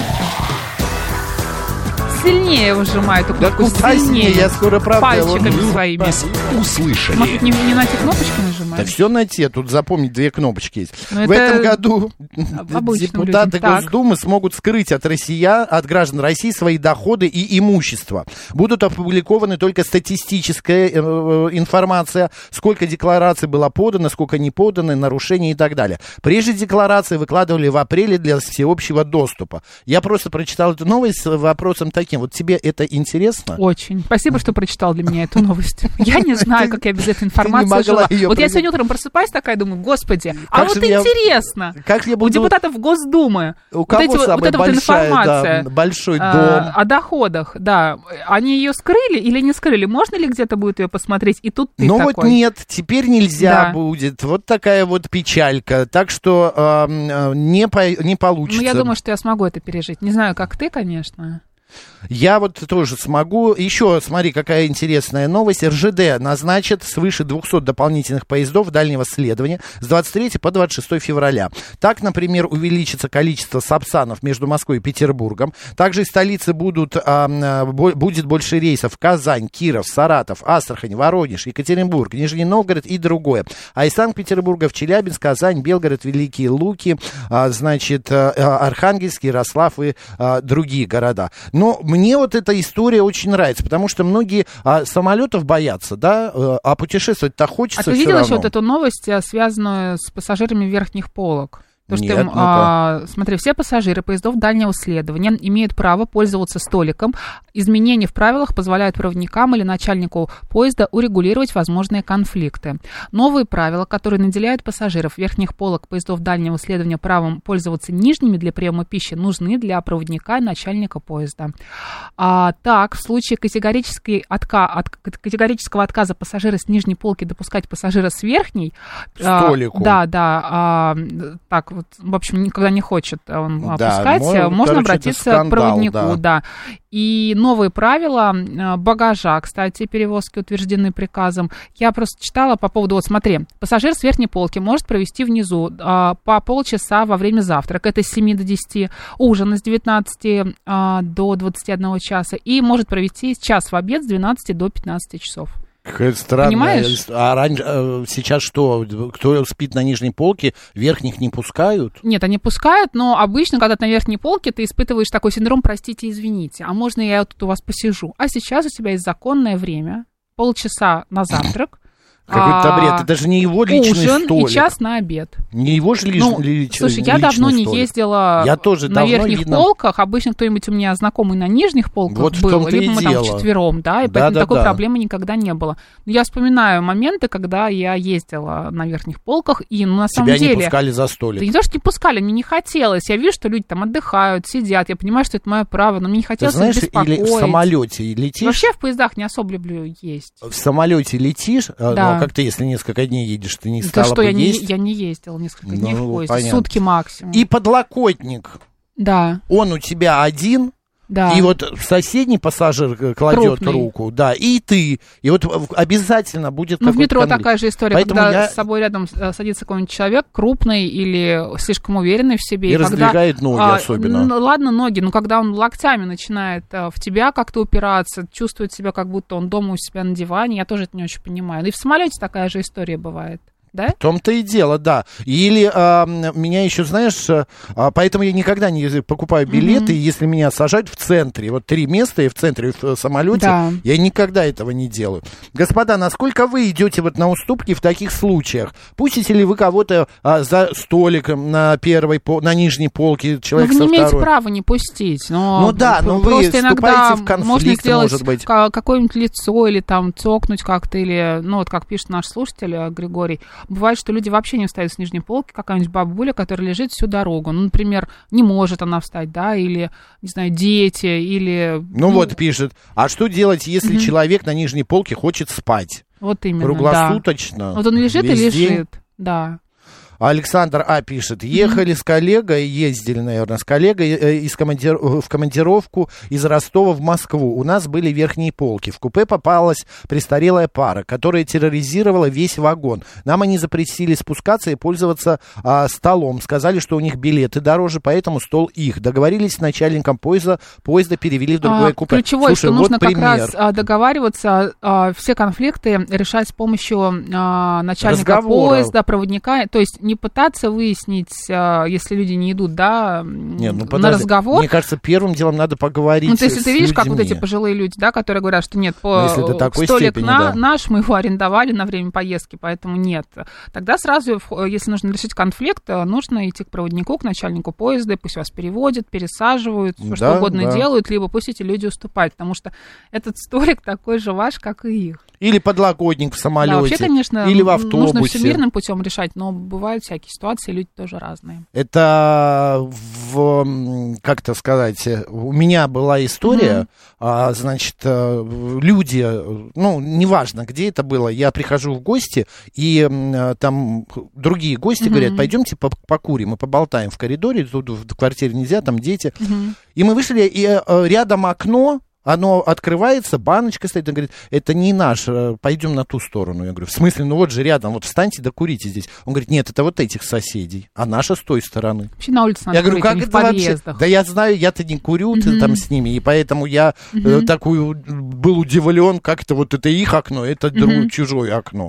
Сильнее выжимает эту кнопку, да сильнее. Я скоро, правда, пальчиками его... своими. Услышали. Может, не, не на те кнопочки нажимаем? Да все на те, тут запомнить, две кнопочки есть. Но в этом году депутаты Госдумы смогут скрыть от россиян, от граждан России свои доходы и имущество. Будут опубликованы только статистическая э, информация, сколько деклараций было подано, сколько не подано, нарушений и так далее. Прежде декларации выкладывали в апреле для всеобщего доступа. Я просто прочитал эту новость с вопросом таким. Вот тебе это интересно? Очень. Спасибо, что прочитал для меня эту новость. Я не знаю, как я без этой информации жила. Вот я сегодня утром просыпаюсь такая, думаю, господи, а вот интересно, у депутатов Госдумы вот эта вот информация большой дом о доходах, да, они ее скрыли или не скрыли? Можно ли где-то будет ее посмотреть? И тут ты такой. Ну вот нет, теперь нельзя будет. Вот такая вот печалька. Так что не получится. Ну я думаю, что я смогу это пережить. Не знаю, как ты, конечно. Я вот тоже смогу. Еще, смотри, какая интересная новость. эр жэ дэ назначит свыше двухсот дополнительных поездов дальнего следования с двадцать третьего по двадцать шестое февраля. Так, например, увеличится количество сапсанов между Москвой и Петербургом. Также из столицы будут, а, будет больше рейсов в Казань, Киров, Саратов, Астрахань, Воронеж, Екатеринбург, Нижний Новгород и другое. А из Санкт-Петербурга в Челябинск, Казань, Белгород, Великие Луки, а, значит, Архангельск, Ярослав и а, другие города. Но мне вот эта история очень нравится, потому что многие а, самолетов боятся, да, а путешествовать-то хочется. А ты видела еще вот эту новость, связанную с пассажирами верхних полок? То, что, Нет, а, смотри, все пассажиры поездов дальнего следования имеют право пользоваться столиком. Изменения в правилах позволяют проводникам или начальнику поезда урегулировать возможные конфликты. Новые правила, которые наделяют пассажиров верхних полок поездов дальнего следования правом пользоваться нижними для приема пищи, нужны для проводника и начальника поезда. А, так, в случае категорической отка, от, категорического отказа пассажира с нижней полки допускать пассажира с верхней... Столику. А, да, да, а, так, вот, в общем, никогда не хочет он да, опускать, можно, можно короче, обратиться скандал, к проводнику, да. да. И новые правила багажа, кстати, перевозки утверждены приказом. Я просто читала по поводу, вот смотри, пассажир с верхней полки может провести внизу а, по полчаса во время завтрака, это с семи до десяти, ужин с девятнадцати а, до двадцати одного часа, и может провести час в обед с двенадцати до пятнадцати часов. Какая странная. Понимаешь? А раньше, сейчас что, кто спит на нижней полке, верхних не пускают? Нет, они пускают, но обычно, когда ты на верхней полке, ты испытываешь такой синдром «простите, извините, а можно я тут у вас посижу?» А сейчас у тебя есть законное время, полчаса на завтрак, какой-то бред, это же не его личный ужин столик. И час на обед. Не его же лич... ну, лич... слушай, личный я давно не столик. ездила я тоже на давно, верхних видно... полках. Обычно кто-нибудь у меня знакомый на нижних полках вот был, либо мы дело. там вчетвером, да, и да, поэтому да, такой да. проблемы никогда не было. Но я вспоминаю моменты, когда я ездила на верхних полках, и ну, на Тебя самом деле... не пускали за столик. Да не то, что не пускали, мне не хотелось. Я вижу, что люди там отдыхают, сидят, я понимаю, что это мое право, но мне не хотелось Ты знаешь, их беспокоить. или в самолете летишь... Вообще в поездах не особо люблю есть. В самолете летишь, да. ну, как ты, если несколько дней едешь, ты не да стала что, бы я есть. Не, я не ездила несколько дней ну, в поезде, понятно. сутки максимум. И подлокотник. Да. Он у тебя один, да. И вот соседний пассажир кладет Крупный. руку, да, и ты. И вот обязательно будет ну, какой-то в метро конфликт. такая же история, Поэтому когда я... с собой рядом садится какой-нибудь человек крупный или слишком уверенный в себе. И, и когда, раздвигает ноги а, особенно. Ну, ладно, ноги, но когда он локтями начинает а, в тебя как-то упираться, чувствует себя, как будто он дома у себя на диване, я тоже это не очень понимаю. И в самолете такая же история бывает. Да? В том-то и дело, да. Или а, меня еще, знаешь, а, поэтому я никогда не покупаю билеты, mm-hmm. если меня сажают в центре, вот три места и в центре в самолете, да. я никогда этого не делаю. Господа, насколько вы идете вот на уступки в таких случаях? Пустите ли вы кого-то а, за столиком на первой, на нижней полке, человек ну, со вы не второй? имеете права не пустить. Но ну да, но вы вступаете в конфликт, можно сделать может быть. какое-нибудь лицо или там цокнуть как-то, или, ну вот как пишет наш слушатель Григорий, бывает, что люди вообще не встают с нижней полки, какая-нибудь бабуля, которая лежит всю дорогу. Ну, например, не может она встать, да, или, не знаю, дети, или... Ну, ну... вот пишет, а что делать, если mm-hmm. человек на нижней полке хочет спать? Вот именно, круглосуточно. Да. Вот он лежит и лежит, день. Да. Александр А. пишет, ехали mm-hmm. с коллегой, ездили, наверное, с коллегой из командир... в командировку из Ростова в Москву. У нас были верхние полки. В купе попалась престарелая пара, которая терроризировала весь вагон. Нам они запретили спускаться и пользоваться а, столом. Сказали, что у них билеты дороже, поэтому стол их. Договорились с начальником поезда, поезда перевели в другое а, купе. Ключевое, Слушай, что вот нужно пример. как раз а, договариваться, а, все конфликты решать с помощью а, начальника Разговора. поезда, проводника, то есть не пытаться выяснить, если люди не идут, да, Нет, ну, на разговор. Мне кажется, первым делом надо поговорить ну, то есть, с ты видишь, людьми. как вот эти пожилые люди, да, которые говорят, что нет, по, столик степени, на, да. наш, мы его арендовали на время поездки, поэтому нет. Тогда сразу, если нужно решить конфликт, нужно идти к проводнику, к начальнику поезда, пусть вас переводят, пересаживают, все да, что угодно да. делают, либо пусть эти люди уступают, потому что этот столик такой же ваш, как и их. Или подлокотник в самолете, да, вообще, конечно, или в автобусе. Нужно все мирным путем решать, но бывает бывают всякие ситуации, люди тоже разные. Это, в, как это сказать, у меня была история, mm-hmm. а, значит, люди, ну, неважно, где это было, я прихожу в гости, и а, там другие гости mm-hmm. говорят, пойдемте покурим и поболтаем в коридоре, тут в квартире нельзя, там дети. Mm-hmm. И мы вышли, и а, рядом окно, оно открывается, баночка стоит, он говорит, это не наш, пойдем на ту сторону. Я говорю, в смысле, ну вот же рядом, вот встаньте да курите здесь. Он говорит, нет, это вот этих соседей, а наша с той стороны. Вообще на улице надо я говорю, курить, как это вообще? Да я знаю, я-то не курю mm-hmm. там с ними, и поэтому я mm-hmm. э, такой был удивлен, как это вот это их окно, это mm-hmm. друг, чужое окно.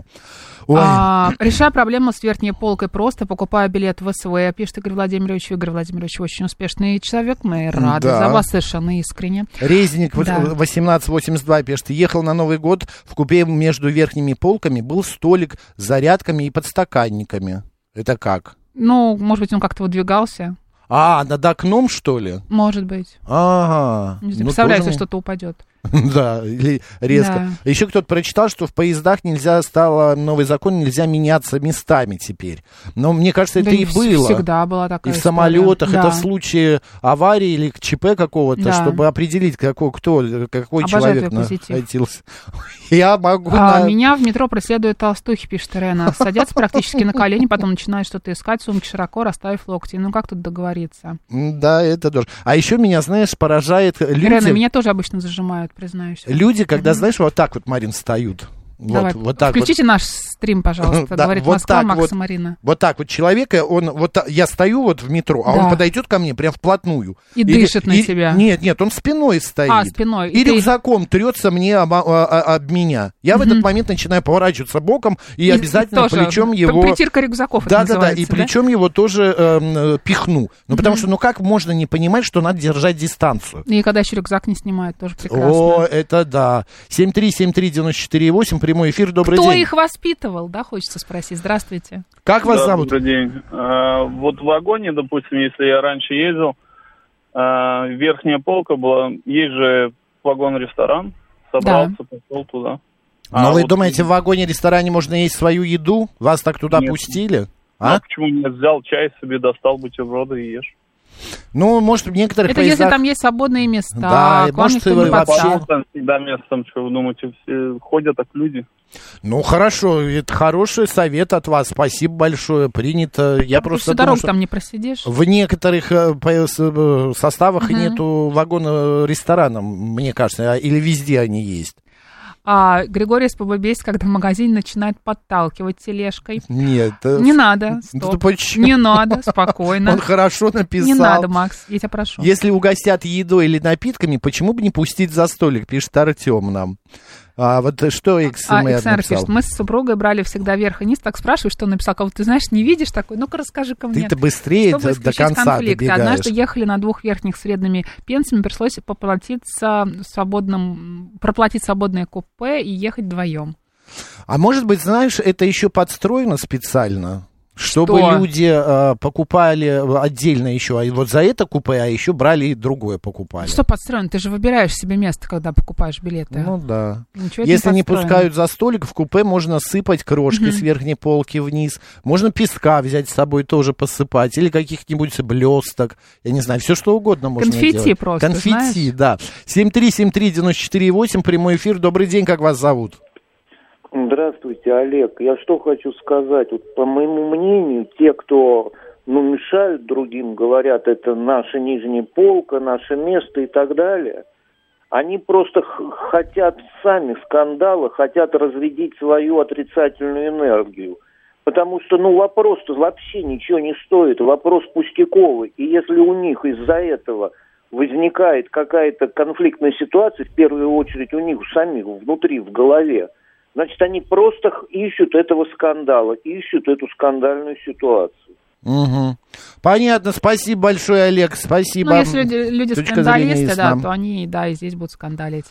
А, решаю проблему с верхней полкой просто, покупаю билет в СВ, пишет Игорь Владимирович. Игорь Владимирович очень успешный человек, мы рады да. за вас совершенно искренне. Резник да. восемнадцать восемьдесят два пишет, ехал на Новый год, в купе между верхними полками был столик с зарядками и подстаканниками. Это как? Ну, может быть, он как-то выдвигался. А, над окном, что ли? Может быть. Ага. Не знаю, представляю, если что-то упадет. Да, или резко. Да. Еще кто-то прочитал, что в поездах нельзя, стало новый закон, нельзя меняться местами теперь. Но мне кажется, это да и было. Всегда была такая И в история. самолетах, да. это в случае аварии или ЧП какого-то, да. чтобы определить, какой, кто, какой Обожаю человек находился. Я могу... А, на... Меня в метро преследуют толстухи, пишет Ирена. Садятся практически на колени, потом начинают что-то искать, сумки широко, расставив локти. Ну, как тут договориться? Да, это тоже. А еще меня, знаешь, поражает люди... Ирена, меня тоже обычно зажимают. Признаюсь. Люди, когда, mm-hmm. знаешь, вот так вот, Марин, встают. Давай, вот, вот так включите вот. наш стрим, пожалуйста, да, говорит вот Москва, так Макс вот, и Марина. Вот так вот человека, он, вот я стою вот в метро, а да. он подойдет ко мне прям вплотную. И, и дышит и, на и, тебя. Нет, нет, он спиной стоит. А, спиной. И, и ты... рюкзаком трется мне об, об, об меня. Я mm-hmm. в этот момент начинаю поворачиваться боком и, и обязательно тоже. Плечом его... Притирка рюкзаков да, да, да, и да? плечом его тоже э, пихну. Ну, mm-hmm. потому что, ну как можно не понимать, что надо держать дистанцию? И когда еще рюкзак не снимают, тоже прекрасно. О, это да. семь три семь три девять четыре восемь, прямой эфир, добрый Кто день. их воспитывал, да, хочется спросить. Здравствуйте. Как вас да, зовут? Добрый день. А, вот в вагоне, допустим, если я раньше ездил, а, верхняя полка была, есть же вагон-ресторан, собрался, да. пошел туда. Но а вы вот... думаете, в вагоне-ресторане можно есть свою еду? Вас так туда нет. Пустили? А? Ну, почему не взял чай себе, достал бутерброды и ешь? Ну, может, в некоторых это поездах... если там есть свободные места. Да, может, вы вообще... Там всегда местом, что вы думаете, все ходят так люди. Ну, хорошо, это хороший совет от вас, спасибо большое, принято. Я Ты просто всю думаю, дорогу что там не просидишь. В некоторых составах uh-huh. нету вагона-ресторана, мне кажется, или везде они есть. А Григорий из ПБ когда в магазине начинает подталкивать тележкой. Нет. Не надо, стоп. Не надо, спокойно. Он хорошо написал. Не надо, Макс, я тебя прошу. Если угостят едой или напитками, почему бы не пустить за столик, пишет Артем нам. А вот что икс эм эр а, написал? Пишет, мы с супругой брали всегда вверх и низ, так спрашиваю, что он написал. Кого ты знаешь, не видишь такой? Ну-ка расскажи-ка мне. Ты-то быстрее до, до конца конфликт. добегаешь. Однажды ехали на двух верхних с вредными пенсиями, пришлось поплатиться свободным, проплатить свободное купе и ехать вдвоем. А может быть, знаешь, это еще подстроено специально? Чтобы Что? люди э, покупали отдельно еще, а вот за это купе, а еще брали и другое покупали. Что подстроено? Ты же выбираешь себе место, когда покупаешь билеты. Ну да. Ничего Если не, не пускают за столик, в купе можно сыпать крошки mm-hmm. с верхней полки вниз. Можно песка взять с собой тоже посыпать. Или каких-нибудь блесток. Я не знаю, все что угодно можно Конфетти делать. Конфетти просто, Конфетти, знаешь? да. семь три семь три девять четыре восемь, прямой эфир. Добрый день, как вас зовут? Здравствуйте, Олег. Я что хочу сказать. Вот, по моему мнению, те, кто ну, мешают другим, говорят, это наша нижняя полка, наше место и так далее, они просто х- хотят сами скандала, хотят разрядить свою отрицательную энергию. Потому что, ну, вопрос-то вообще ничего не стоит, вопрос пустяковый. И если у них из-за этого возникает какая-то конфликтная ситуация, в первую очередь у них самих внутри, в голове, значит, они просто ищут этого скандала, ищут эту скандальную ситуацию. Угу. Понятно, спасибо большое, Олег, спасибо. Ну, если люди, люди скандалисты, да, то они, да, и здесь будут скандалить.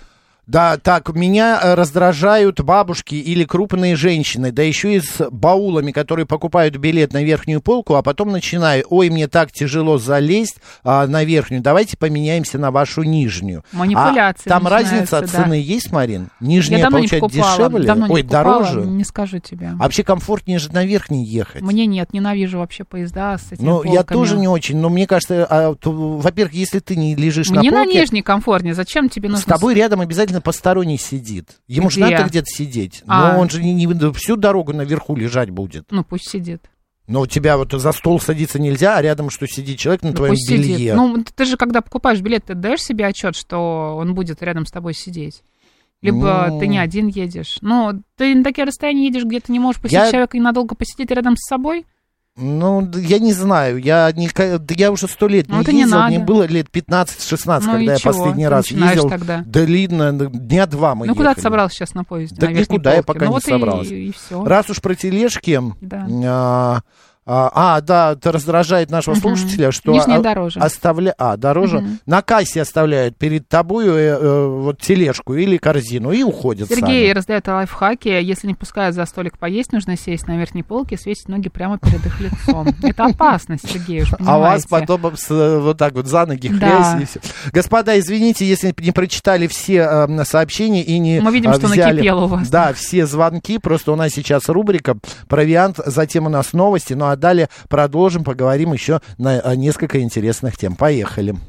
Да, так, меня раздражают бабушки или крупные женщины, да еще и с баулами, которые покупают билет на верхнюю полку, а потом начинаю, ой, мне так тяжело залезть а, на верхнюю, давайте поменяемся на вашу нижнюю. Манипуляции. А там разница от цены да. есть, Марин? Нижняя, получается, дешевле? Давно Ой, не покупала, дороже? Не скажу тебе. А вообще комфортнее же на верхней ехать. Мне нет, ненавижу вообще поезда с этими Ну, полками. я тоже не очень, но мне кажется, а, то, во-первых, если ты не лежишь мне на полке... Мне на нижней комфортнее, зачем тебе нужно... С тобой рядом обязательно посторонний сидит. Ему же надо где-то сидеть. А. Но он же не, не всю дорогу наверху лежать будет. Ну, пусть сидит. Но у тебя вот за стол садиться нельзя, а рядом что сидит человек на ну, твоем белье. Сидит. Ну, ты же, когда покупаешь билет, ты даешь себе отчет, что он будет рядом с тобой сидеть? Либо ну... ты не один едешь. Ну, ты на такие расстояния едешь, где ты не можешь посидеть я... человека и надолго посидеть рядом с собой? Ну, я не знаю, я, не, я уже сто лет не ну, ездил, не мне было лет пятнадцать-шестнадцать, ну, когда я чего? Последний раз ездил. Тогда? Длинно, дня два мы Ну, ехали. куда ты собрался сейчас на поезде? Да на никуда я пока ну, не вот собрался. И, и все. Раз уж про тележки... Да. А, А, а, да, это раздражает нашего uh-huh. слушателя, что Нижняя дороже. Оставля... А, дороже. Uh-huh. На кассе оставляют перед тобой э, э, вот тележку или корзину и уходят Сергей сами. раздает лайфхаки. Если не пускают за столик поесть, нужно сесть на верхней полке и свесить ноги прямо перед их лицом. Это опасно, Сергей, уж понимаете. А вас потом вот так вот за ноги хрясь и все. Господа, извините, если не прочитали все э, сообщения и не Мы видим, э, что взяли, накипело у вас. Да, все звонки. Просто у нас сейчас рубрика «Провиант», затем у нас новости, ну а далее продолжим, поговорим еще на несколько интересных тем. Поехали.